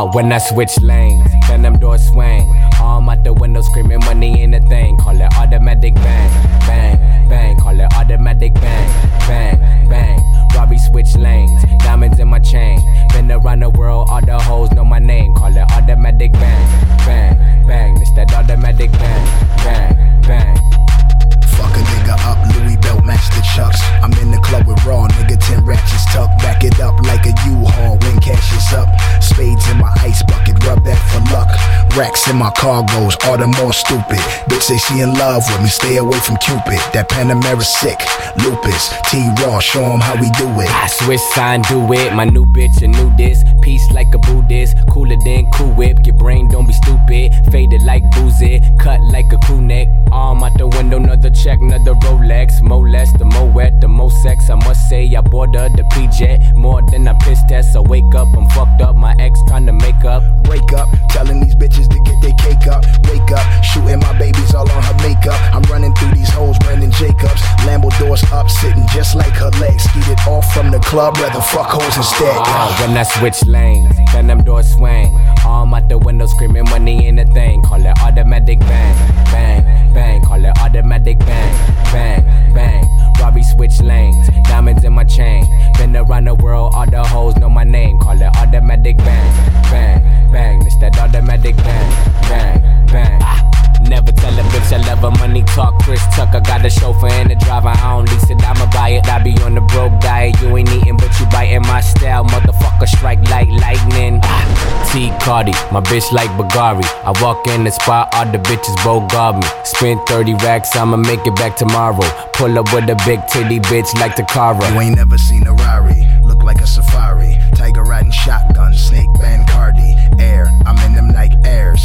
When I switch lanes, then them doors swing. Arm out the window screaming money ain't a thing. Call it automatic bang, bang, bang. Call it automatic bang, bang, bang. Robbie switch lanes, diamonds in my chain. Been around the world, all the hoes know my name. Call it automatic bang, bang, bang. It's that automatic bang, bang, bang. Fuck a nigga up, Louis belt match the chucks. I'm in the club with raw nigga, 10 ratchets tucked. Back it up like a U-Haul when cash is up. Spades in my ice bucket, rub that for luck. Racks in my cargoes, all the more stupid. Bitch say she in love with me, stay away from Cupid. That Panamera sick, lupus, T-Raw, show him how we do it. I switch sign, do it, my new bitch, a new this. Peace like a Buddhist, cooler than Cool Whip. Your brain don't be stupid, faded like boozy. Cut like a crew neck, arm out the window, another check, another Rolex. More less, the more wet, the more sex. I must say I boarded the P-Jet, more than I piss test. I wake up, I'm fucked up, my ex trying to make up. Wake up, telling these bitches to get their cake up. Wake up, shooting my babies all on her makeup. I'm running through these hoes, Brandon Jacobs. Lambo doors up, sitting just like her legs. Skeeted off from the club, rather fuck hoes instead. When I switch lanes, then them doors swing. Arm out the window screaming money ain't a thing. Call it automatic bang, bang, bang. Call it automatic bang, bang, bang. Robbie switch lanes, diamonds in my chain. Been around the world, all the hoes know my name. Call it automatic bang, bang, bang. It's that automatic bang, bang, bang. Never tell a bitch I love her, money talk. Chris Tucker got a chauffeur and a driver, I don't lease it, I'ma buy it. I be on the broke diet, you ain't eating but you biting my style. Motherfucker strike like lightning. T Cardi, my bitch like Bagari. I walk in the spot, all the bitches bogard me. Spend 30 racks, I'ma make it back tomorrow. Pull up with a big titty bitch like Takara. You ain't never seen a Rari, look like a safari. Tiger riding shotgun, snake band Cardi. Air, I'm in them Nike Airs.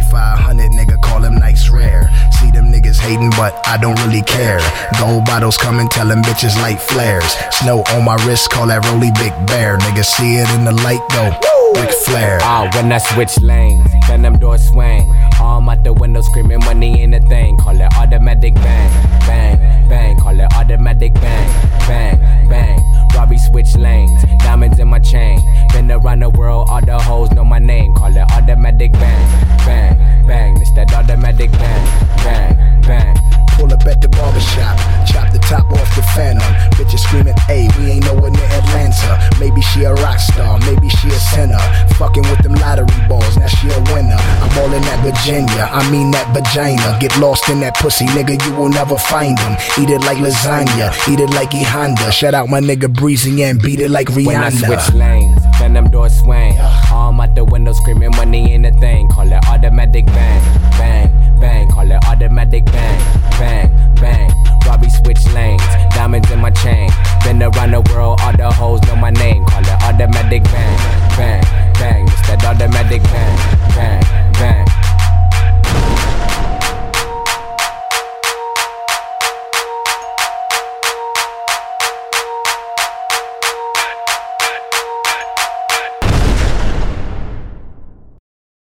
2500 nigga, call them Nikes rare. See them niggas hating, but I don't really care. Gold bottles coming, tell them bitches light flares. Snow on my wrist, call that Rolly Big Bear. Niggas see it in the light, go Ric Flair. When I switch lanes, then them doors swing. Arm out the window screaming money ain't a thing. Call it automatic bang, bang, bang. Call it automatic bang, bang, bang. Robbie switch lanes, diamonds in my chain. Been around the world, all the hoes know my name. Call it automatic bang, bang, bang. It's that automatic bang, bang, bang. Pull up at the barbershop, chop the top off the Phantom. Bitches screaming, "Hey, we ain't nowhere near Atlanta." Maybe she a rock star, maybe she a sinner. Fucking with them lottery balls, now she a winner. I'm all in that Virginia, I mean that vagina. Get lost in that pussy, nigga, you will never find them. Eat it like lasagna, eat it like E Honda. Shout out my nigga Breezy and beat it like Rihanna. When I switch lanes, then them doors swing. Arm out the window screaming money ain't a thing. Call it automatic bang, bang, bang. Call it automatic bang, bang, bang. Robbie switch lanes, diamonds in my chain. Been around the world, all the hoes know my name. Call it automatic bang, bang, bang. It's that automatic bang, bang, bang.